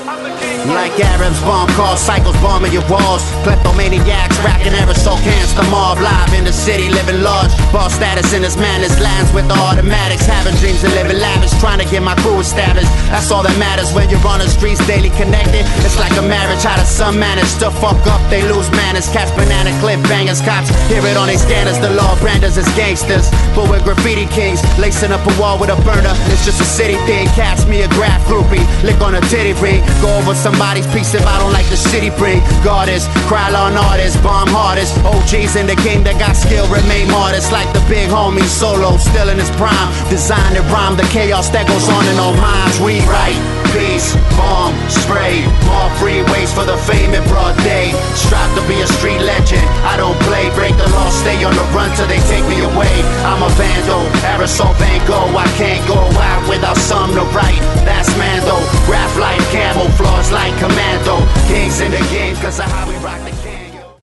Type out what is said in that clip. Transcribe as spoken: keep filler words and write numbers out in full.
Like Arabs, bomb cars, cycles bombing your walls. Kleptomaniacs, racking aerosol cans. The mob live in the city, living large. Boss status in this madness, lands with the automatics. Having dreams and living lavish, trying to get my crew established. That's all that matters when you're on the streets, daily connected. It's like a marriage, how does some manage to fuck up? They lose manners, catch banana clip bangers. Cops hear it on their scanners, the law branders as gangsters. But we're graffiti kings, lacing up a wall with a burner. It's just a city thing, catch me a graph groupie. Lick on a titty ring, go over somebody's piece if I don't like the city bring. Goddess, cry on artists, bomb hardest. O Gs in the game that got skill remain modest. Like the big homie Solo, still in his prime. Design and rhyme, the chaos that goes on in our minds. We write peace, bomb, spray. More freeways for the fame in broad day. Strive to be a street legend, I don't play. Break the law, stay on the run till they take me away. I'm a vandal, aerosol Van Gogh. I can't go out without some to write. That's Mando, graph like camouflage like Commando. Kings in the game cause of how we rock the